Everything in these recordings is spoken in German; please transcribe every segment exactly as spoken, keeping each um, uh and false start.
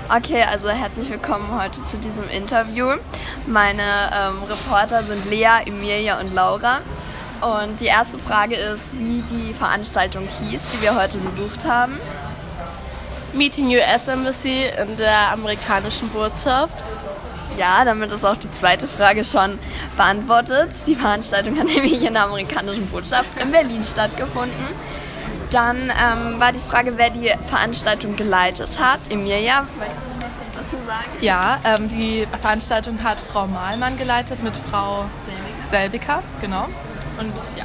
Okay, also herzlich willkommen heute zu diesem Interview. Meine ähm, Reporter sind Lea, Emilia und Laura. Und die erste Frage ist, wie die Veranstaltung hieß, die wir heute besucht haben. Meeting U S Embassy in der amerikanischen Botschaft. Ja, damit ist auch die zweite Frage schon beantwortet. Die Veranstaltung hat nämlich in der amerikanischen Botschaft in Berlin stattgefunden. Dann ähm, war die Frage, wer die Veranstaltung geleitet hat. Emilia, möchtest du noch was dazu sagen? Ja, ähm, die Veranstaltung hat Frau Mahlmann geleitet mit Frau Selbiker, genau. Und ja.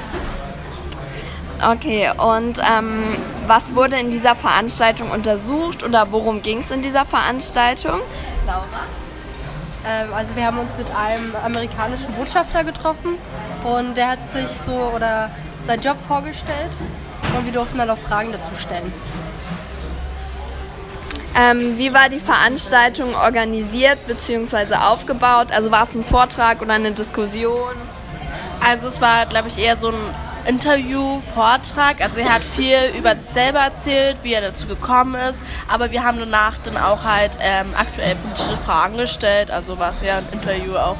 Okay, und ähm, was wurde in dieser Veranstaltung untersucht oder worum ging es in dieser Veranstaltung? Laura? Ähm, also wir haben uns mit einem amerikanischen Botschafter getroffen und der hat sich so oder seinen Job vorgestellt und wir durften dann auch Fragen dazu stellen. Ähm, wie war die Veranstaltung organisiert bzw. aufgebaut? Also war es ein Vortrag oder eine Diskussion? Also es war, glaube ich, eher so ein Interview, Vortrag. Also er hat viel über sich selber erzählt, wie er dazu gekommen ist. Aber wir haben danach dann auch halt ähm, aktuell politische Fragen gestellt. Also war es ja ein Interview auch.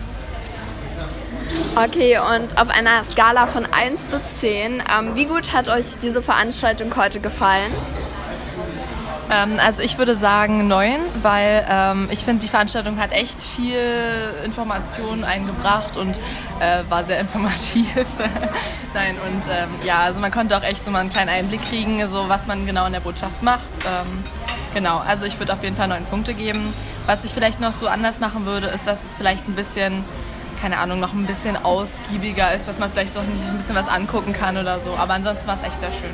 Okay, und auf einer Skala von eins bis zehn, ähm, wie gut hat euch diese Veranstaltung heute gefallen? Ähm, also ich würde sagen neun, weil ähm, ich finde, die Veranstaltung hat echt viel Informationen eingebracht und äh, war sehr informativ. Nein, und ähm, ja, also man konnte auch echt so mal einen kleinen Einblick kriegen, so was man genau in der Botschaft macht. Ähm, genau, also ich würde auf jeden Fall neun Punkte geben. Was ich vielleicht noch so anders machen würde, ist, dass es vielleicht ein bisschen, keine Ahnung, noch ein bisschen ausgiebiger ist, dass man vielleicht doch nicht ein bisschen was angucken kann oder so. Aber ansonsten war es echt sehr schön.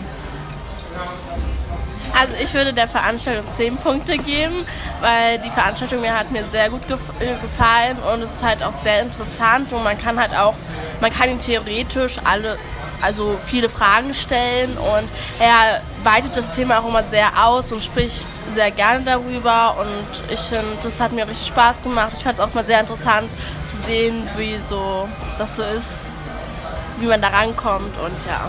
Also ich würde der Veranstaltung zehn Punkte geben, weil die Veranstaltung mir hat mir sehr gut gef- gefallen und es ist halt auch sehr interessant und man kann halt auch, man kann ihn theoretisch alle, also viele Fragen stellen und er weitet das Thema auch immer sehr aus und spricht sehr gerne darüber und ich finde, das hat mir richtig Spaß gemacht. Ich fand es auch mal sehr interessant zu sehen, wie so das so ist, wie man da rankommt und ja.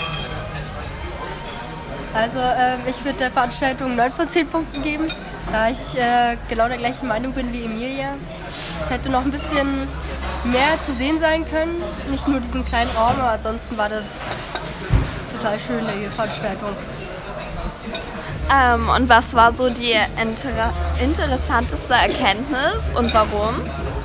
Also äh, ich würde der Veranstaltung neun von zehn Punkten geben, da ich äh, genau der gleichen Meinung bin wie Emilia. Es hätte noch ein bisschen mehr zu sehen sein können, nicht nur diesen kleinen Raum, aber ansonsten war das total schön, die Veranstaltung. Ähm, und was war so die inter- interessanteste Erkenntnis und warum?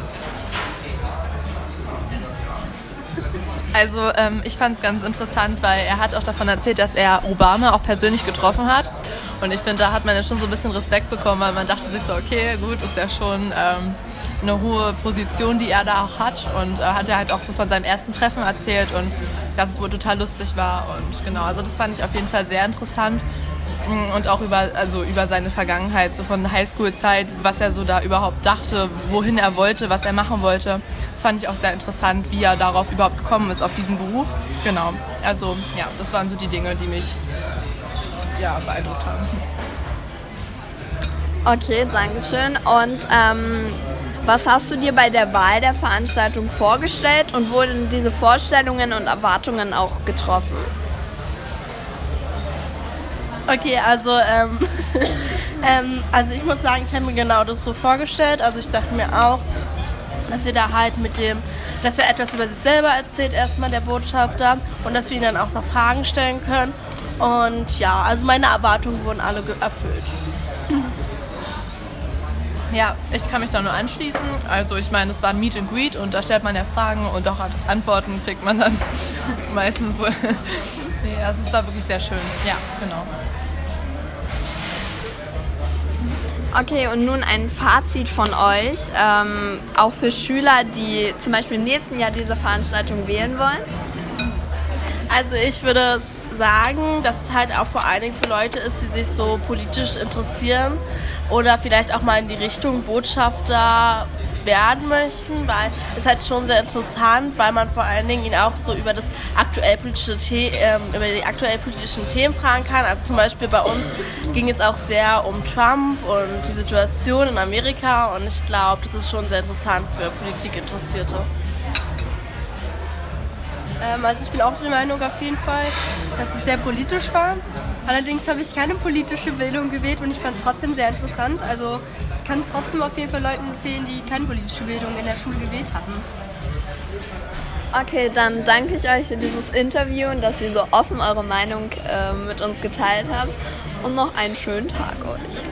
Also ähm, ich fand es ganz interessant, weil er hat auch davon erzählt, dass er Obama auch persönlich getroffen hat. Und ich finde, da hat man ja schon so ein bisschen Respekt bekommen, weil man dachte sich so, okay, gut, ist ja schon ähm, eine hohe Position, die er da auch hat. Und äh, hat er halt auch so von seinem ersten Treffen erzählt und dass es wohl total lustig war. Und genau, also das fand ich auf jeden Fall sehr interessant. Und auch über, also über seine Vergangenheit, so von Highschool-Zeit, was er so da überhaupt dachte, wohin er wollte, was er machen wollte. Das fand ich auch sehr interessant, wie er darauf überhaupt gekommen ist, auf diesen Beruf. Genau, also ja, das waren so die Dinge, die mich ja, beeindruckt haben. Okay, danke schön. Und ähm, was hast du dir bei der Wahl der Veranstaltung vorgestellt und wurden diese Vorstellungen und Erwartungen auch getroffen? Okay, also ähm, ähm, also ich muss sagen, ich habe mir genau das so vorgestellt. Also ich dachte mir auch, dass wir da halt mit dem, dass er etwas über sich selber erzählt, erstmal der Botschafter, und dass wir ihn dann auch noch Fragen stellen können. Und ja, also meine Erwartungen wurden alle ge- erfüllt. Ja, ich kann mich da nur anschließen. Also ich meine, es war ein Meet and Greet und da stellt man ja Fragen und auch Antworten kriegt man dann meistens. Nee, also es war wirklich sehr schön. Ja, genau. Okay, und nun ein Fazit von euch, ähm, auch für Schüler, die zum Beispiel im nächsten Jahr diese Veranstaltung wählen wollen. Also ich würde sagen, dass es halt auch vor allen Dingen für Leute ist, die sich so politisch interessieren oder vielleicht auch mal in die Richtung Botschafter werden möchten, weil es halt schon sehr interessant, weil man vor allen Dingen ihn auch so über das aktuell politische The- ähm, über die aktuell politischen Themen fragen kann. Also zum Beispiel bei uns ging es auch sehr um Trump und die Situation in Amerika und ich glaube, das ist schon sehr interessant für Politikinteressierte. Ähm, also ich bin auch der Meinung auf jeden Fall, dass es sehr politisch war Allerdings habe ich keine politische Bildung gewählt und ich fand es trotzdem sehr interessant. Also ich kann es trotzdem auf jeden Fall Leuten empfehlen, die keine politische Bildung in der Schule gewählt hatten. Okay, dann danke ich euch für dieses Interview und dass ihr so offen eure Meinung äh, mit uns geteilt habt. Und noch einen schönen Tag euch.